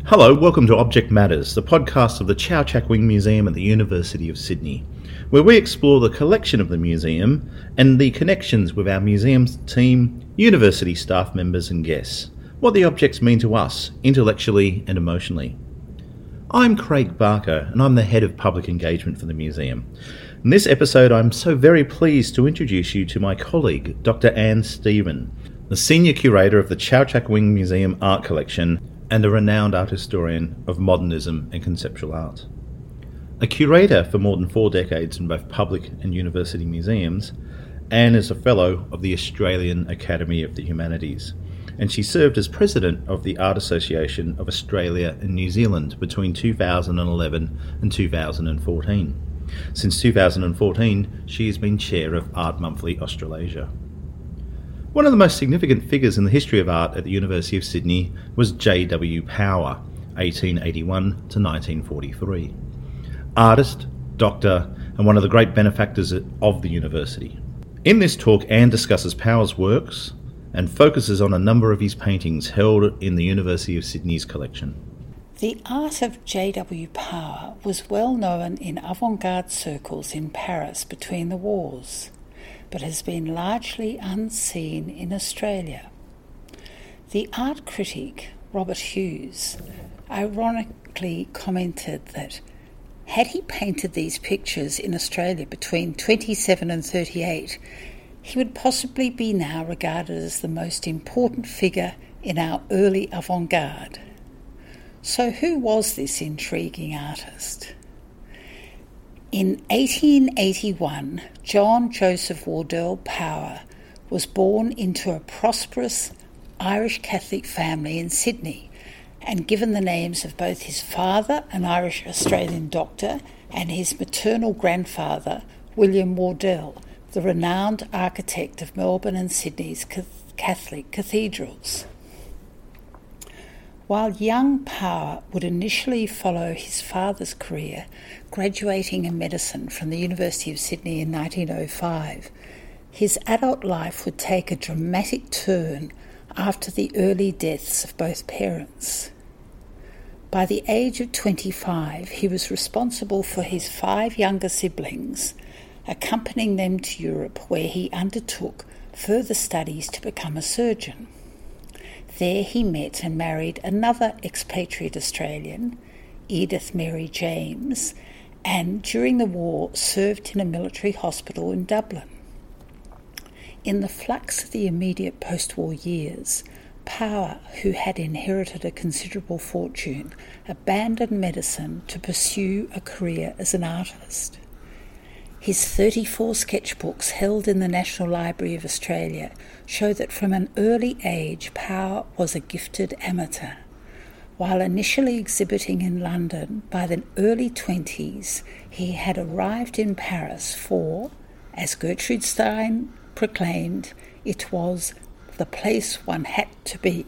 Hello, welcome to Object Matters, the podcast of the Chow Chak Wing Museum at the University of Sydney, where we explore the collection of the museum and the connections with our museum's team, university staff members and guests, what the objects mean to us, intellectually and emotionally. I'm Craig Barker, and I'm the Head of Public Engagement for the museum. In this episode, I'm so very pleased to introduce you to my colleague, Dr. Anne Stephen, the Senior Curator of the Chow Chak Wing Museum Art Collection and a renowned art historian of modernism and conceptual art. A curator for more than 4 decades in both public and university museums, Anne is a Fellow of the Australian Academy of the Humanities, and she served as President of the Art Association of Australia and New Zealand between 2011 and 2014. Since 2014, she has been Chair of Art Monthly Australasia. One of the most significant figures in the history of art at the University of Sydney was J.W. Power, 1881 to 1943. Artist, doctor, and one of the great benefactors of the university. In this talk, Anne discusses Power's works and focuses on a number of his paintings held in the University of Sydney's collection. The art of J.W. Power was well known in avant-garde circles in Paris between the wars, but has been largely unseen in Australia. The art critic Robert Hughes ironically commented that had he painted these pictures in Australia between 27 and 38, he would possibly be now regarded as the most important figure in our early avant-garde. So who was this intriguing artist? In 1881, John Joseph Wardell Power was born into a prosperous Irish Catholic family in Sydney and given the names of both his father, an Irish-Australian doctor, and his maternal grandfather, William Wardell, the renowned architect of Melbourne and Sydney's Catholic cathedrals. While young Power would initially follow his father's career, graduating in medicine from the University of Sydney in 1905, his adult life would take a dramatic turn after the early deaths of both parents. By the age of 25, he was responsible for his 5 younger siblings, accompanying them to Europe, where he undertook further studies to become a surgeon. There he met and married another expatriate Australian, Edith Mary James, and during the war served in a military hospital in Dublin. In the flux of the immediate post-war years, Power, who had inherited a considerable fortune, abandoned medicine to pursue a career as an artist. His 34 sketchbooks held in the National Library of Australia show that from an early age Power was a gifted amateur. While initially exhibiting in London, by the early 20s he had arrived in Paris for, as Gertrude Stein proclaimed, it was the place one had to be.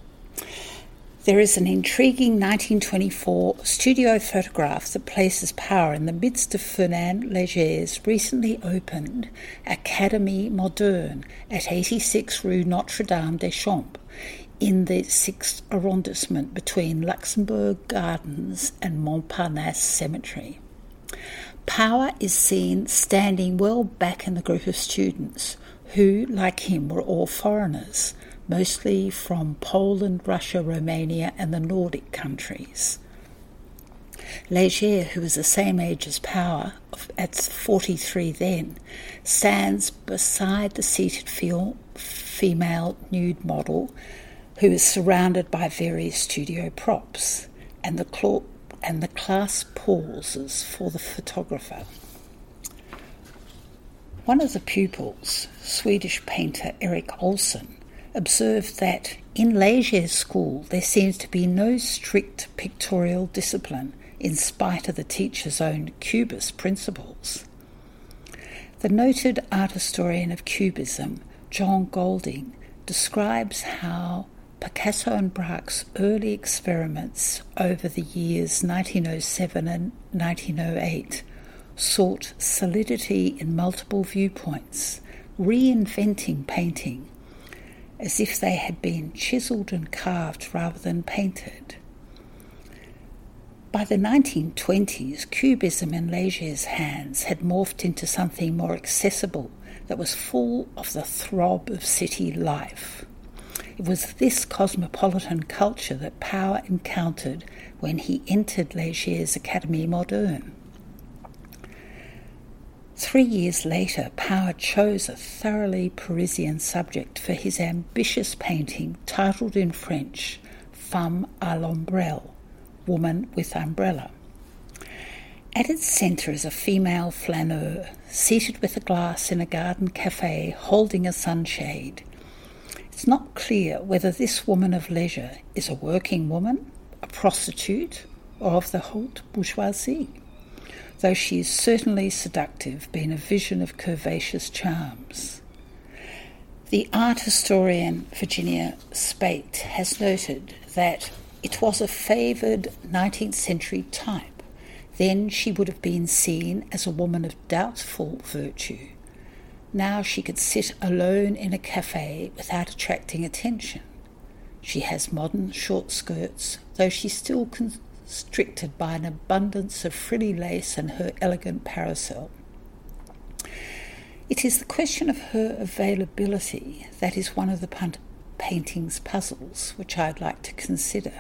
There is an intriguing 1924 studio photograph that places Power in the midst of Fernand Léger's recently opened Académie Moderne at 86 Rue Notre-Dame-des-Champs in the 6th arrondissement between Luxembourg Gardens and Montparnasse Cemetery. Power is seen standing well back in the group of students who, like him, were all foreigners, mostly from Poland, Russia, Romania and the Nordic countries. Léger, who was the same age as Power, at 43 then, stands beside the seated female nude model who is surrounded by various studio props, and the class pauses for the photographer. One of the pupils, Swedish painter Erik Olsson, observed that in Léger's school there seems to be no strict pictorial discipline in spite of the teacher's own Cubist principles. The noted art historian of Cubism, John Golding, describes how Picasso and Braque's early experiments over the years 1907 and 1908 sought solidity in multiple viewpoints, reinventing painting as if they had been chiselled and carved rather than painted. By the 1920s, Cubism in Legier's hands had morphed into something more accessible that was full of the throb of city life. It was this cosmopolitan culture that Power encountered when he entered Legier's Académie Moderne. 3 years later, Power chose a thoroughly Parisian subject for his ambitious painting titled in French, Femme à l'ombrelle, Woman with Umbrella. At its centre is a female flaneur, seated with a glass in a garden cafe, holding a sunshade. It's not clear whether this woman of leisure is a working woman, a prostitute, or of the haute bourgeoisie, though she is certainly seductive, being a vision of curvaceous charms. The art historian Virginia Speight has noted that it was a favoured 19th century type. Then she would have been seen as a woman of doubtful virtue. Now she could sit alone in a cafe without attracting attention. She has modern short skirts, though she's still constricted by an abundance of frilly lace and her elegant parasol. It is the question of her availability that is one of the painting's puzzles, which I'd like to consider.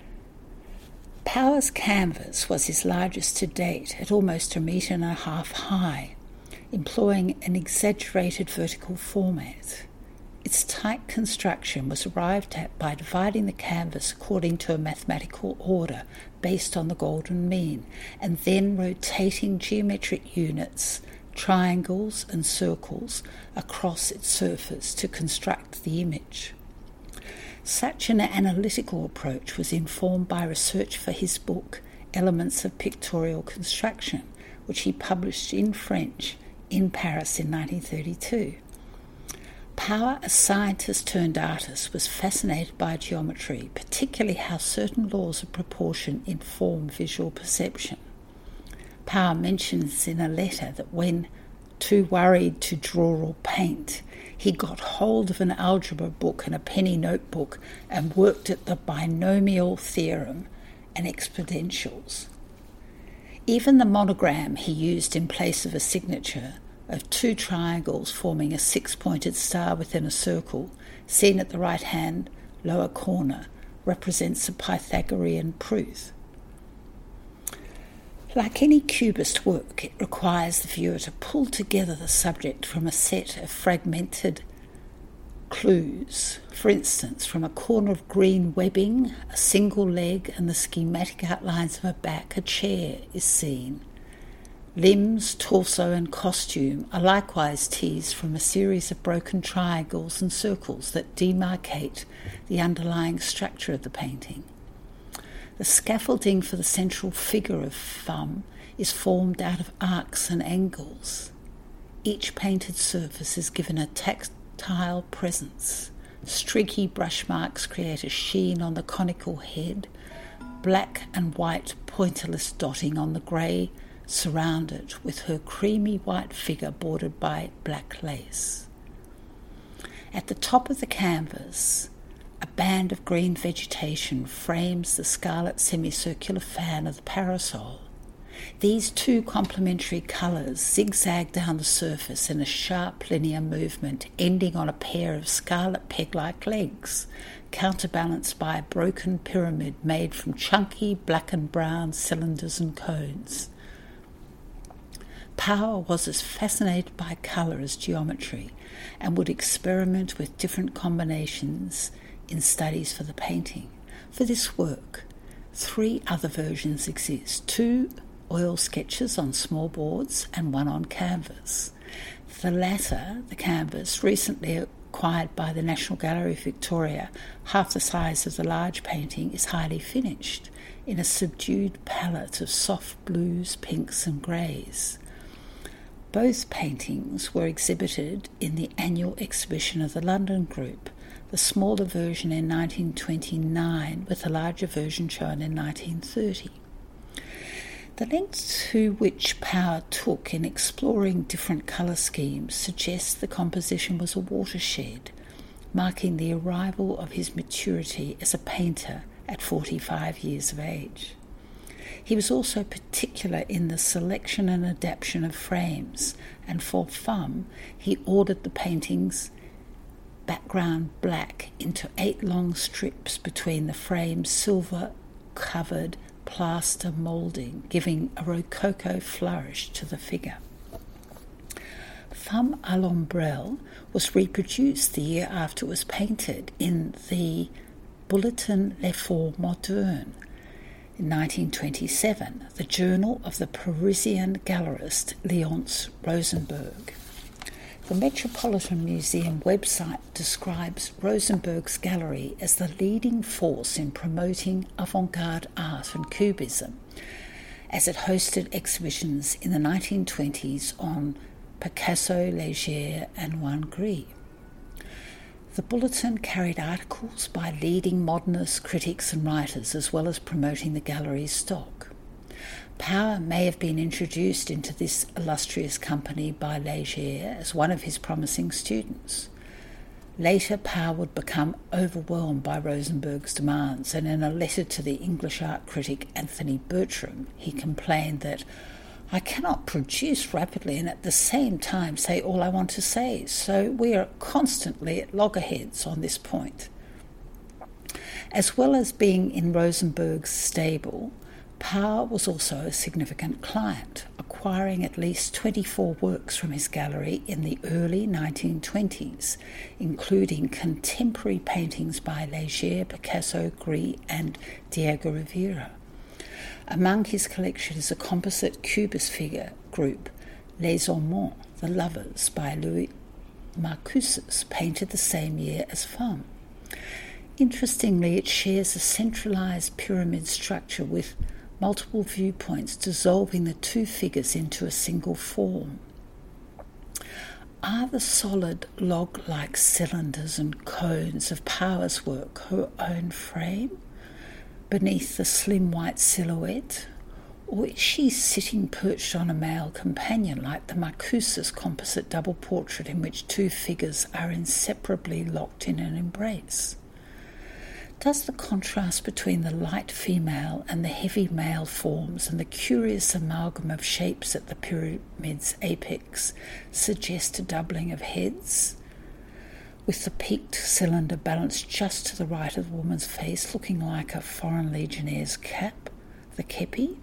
Power's canvas was his largest to date, at almost 1.5 meters high, employing an exaggerated vertical format. Its tight construction was arrived at by dividing the canvas according to a mathematical order based on the golden mean, and then rotating geometric units, triangles and circles, across its surface to construct the image. Such an analytical approach was informed by research for his book, Elements of Pictorial Construction, which he published in French in Paris in 1932. Power, a scientist turned artist, was fascinated by geometry, particularly how certain laws of proportion inform visual perception. Power mentions in a letter that when too worried to draw or paint, he got hold of an algebra book and a penny notebook and worked at the binomial theorem and exponentials. Even the monogram he used in place of a signature of 2 triangles forming a 6-pointed star within a circle, seen at the right-hand lower corner, represents a Pythagorean proof. Like any Cubist work, it requires the viewer to pull together the subject from a set of fragmented clues. For instance, from a corner of green webbing, a single leg, and the schematic outlines of a back, a chair is seen. Limbs, torso and costume are likewise teased from a series of broken triangles and circles that demarcate the underlying structure of the painting. The scaffolding for the central figure of Femme is formed out of arcs and angles. Each painted surface is given a tactile presence. Streaky brush marks create a sheen on the conical head, black and white pointillist dotting on the grey, surrounded with her creamy white figure bordered by black lace. At the top of the canvas, a band of green vegetation frames the scarlet semicircular fan of the parasol. These 2 complementary colours zigzag down the surface in a sharp linear movement ending on a pair of scarlet peg-like legs, counterbalanced by a broken pyramid made from chunky black and brown cylinders and cones. Power was as fascinated by colour as geometry and would experiment with different combinations in studies for the painting. For this work, 3 other versions exist: 2 oil sketches on small boards and 1 on canvas. The latter, the canvas, recently acquired by the National Gallery of Victoria, half the size of the large painting, is highly finished in a subdued palette of soft blues, pinks and greys. Both paintings were exhibited in the annual exhibition of the London Group, the smaller version in 1929 with the larger version shown in 1930. The length to which Power took in exploring different colour schemes suggests the composition was a watershed, marking the arrival of his maturity as a painter at 45 years of age. He was also particular in the selection and adaptation of frames, and for fun, he ordered the painting's background black into 8 long strips between the frame's silver-covered plaster moulding, giving a rococo flourish to the figure. Femme à l'ombrelle was reproduced the year after it was painted in the Bulletin L'Effort Moderne. In 1927, the journal of the Parisian gallerist Léonce Rosenberg. The Metropolitan Museum website describes Rosenberg's gallery as the leading force in promoting avant-garde art and Cubism, as it hosted exhibitions in the 1920s on Picasso, Léger and Juan Gris. The Bulletin carried articles by leading modernist critics and writers, as well as promoting the gallery's stock. Power may have been introduced into this illustrious company by Léger as one of his promising students. Later, Power would become overwhelmed by Rosenberg's demands, and in a letter to the English art critic Anthony Bertram, he complained that "I cannot produce rapidly and at the same time say all I want to say, so we are constantly at loggerheads on this point." As well as being in Rosenberg's stable, Power was also a significant client, acquiring at least 24 works from his gallery in the early 1920s, including contemporary paintings by Léger, Picasso, Gris and Diego Rivera. Among his collection is a composite cubist figure group, Les Amants, the Lovers, by Louis Marcoussis, painted the same year as Femme. Interestingly, it shares a centralized pyramid structure with multiple viewpoints dissolving the two figures into a single form. Are the solid log-like cylinders and cones of Power's work her own frame beneath the slim white silhouette, or is she sitting perched on a male companion like the Marcoussis composite double portrait in which two figures are inseparably locked in an embrace? Does the contrast between the light female and the heavy male forms and the curious amalgam of shapes at the pyramid's apex suggest a doubling of heads, with the peaked cylinder balanced just to the right of the woman's face, looking like a foreign legionnaire's cap, the kepi?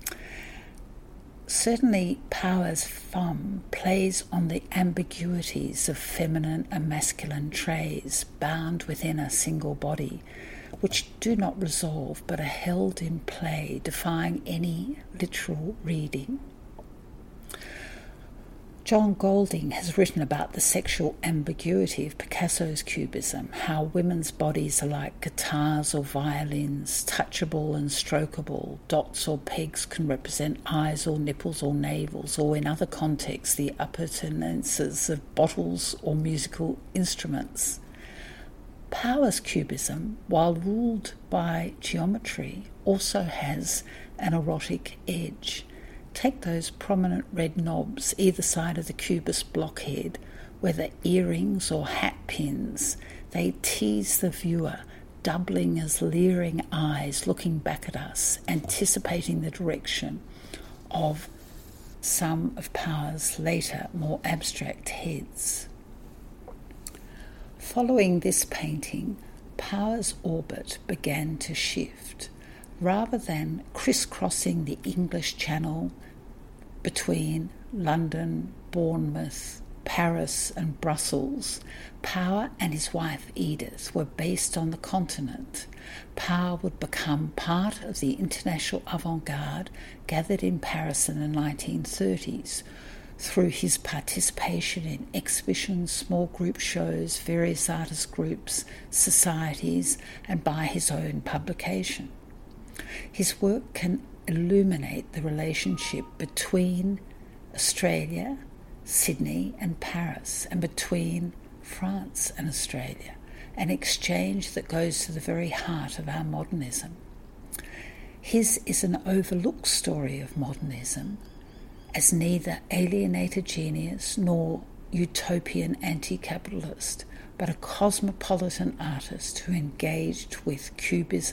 Certainly, Power's Femme plays on the ambiguities of feminine and masculine traits bound within a single body, which do not resolve but are held in play, defying any literal reading. John Golding has written about the sexual ambiguity of Picasso's Cubism, how women's bodies are like guitars or violins, touchable and strokeable. Dots or pegs can represent eyes or nipples or navels, or in other contexts the appurtenances of bottles or musical instruments. Power's Cubism, while ruled by geometry, also has an erotic edge. Take those prominent red knobs either side of the cubist blockhead, whether earrings or hat pins. They tease the viewer, doubling as leering eyes looking back at us, anticipating the direction of some of Power's later, more abstract heads. Following this painting, Power's orbit began to shift. Rather than crisscrossing the English Channel between London, Bournemouth, Paris and Brussels, Power and his wife Edith were based on the continent. Power would become part of the international avant-garde gathered in Paris in the 1930s through his participation in exhibitions, small group shows, various artist groups, societies, and by his own publication. His work can illuminate the relationship between Australia, Sydney and Paris, and between France and Australia, an exchange that goes to the very heart of our modernism. His is an overlooked story of modernism, as neither alienated genius nor utopian anti-capitalist, but a cosmopolitan artist who engaged with Cubism,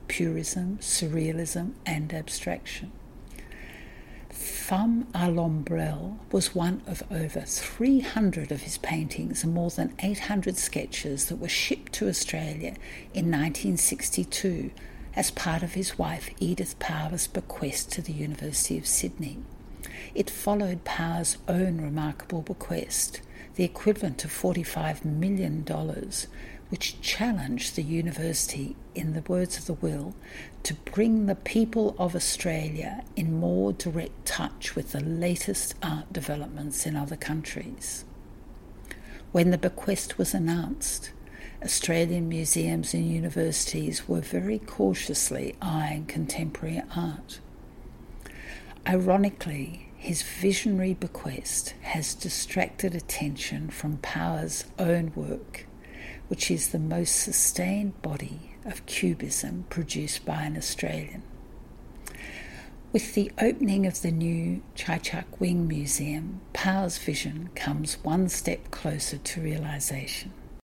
purism, surrealism and abstraction. Femme à l'ombrelle was one of over 300 of his paintings and more than 800 sketches that were shipped to Australia in 1962 as part of his wife Edith Power's bequest to the University of Sydney. It followed Power's own remarkable bequest, the equivalent of $45 million, which challenged the university, in the words of the will, to bring the people of Australia in more direct touch with the latest art developments in other countries. When the bequest was announced, Australian museums and universities were very cautiously eyeing contemporary art. Ironically, his visionary bequest has distracted attention from Power's own work, which is the most sustained body of Cubism produced by an Australian. With the opening of the new Chai Chak Wing Museum, Power's vision comes one step closer to realisation.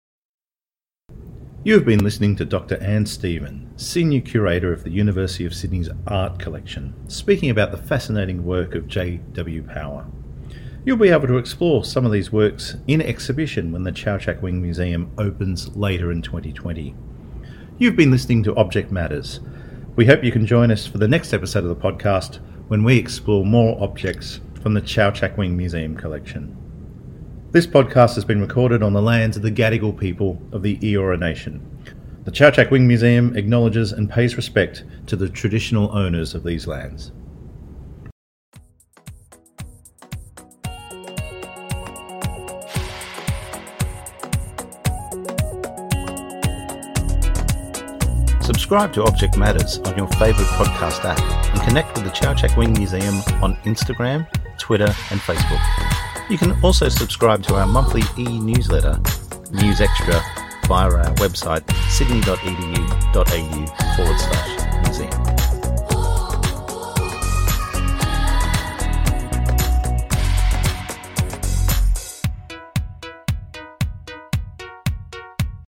You have been listening to Dr. Anne Stephen, Senior Curator of the University of Sydney's Art Collection, speaking about the fascinating work of J.W. Power. You'll be able to explore some of these works in exhibition when the Chau Chak Wing Museum opens later in 2020. You've been listening to Object Matters. We hope you can join us for the next episode of the podcast when we explore more objects from the Chau Chak Wing Museum collection. This podcast has been recorded on the lands of the Gadigal people of the Eora Nation. The Chau Chak Wing Museum acknowledges and pays respect to the traditional owners of these lands. Subscribe to Object Matters on your favourite podcast app and connect with the Chau Chak Wing Museum on Instagram, Twitter and Facebook. You can also subscribe to our monthly e-newsletter, News Extra, via our website sydney.edu.au/museum.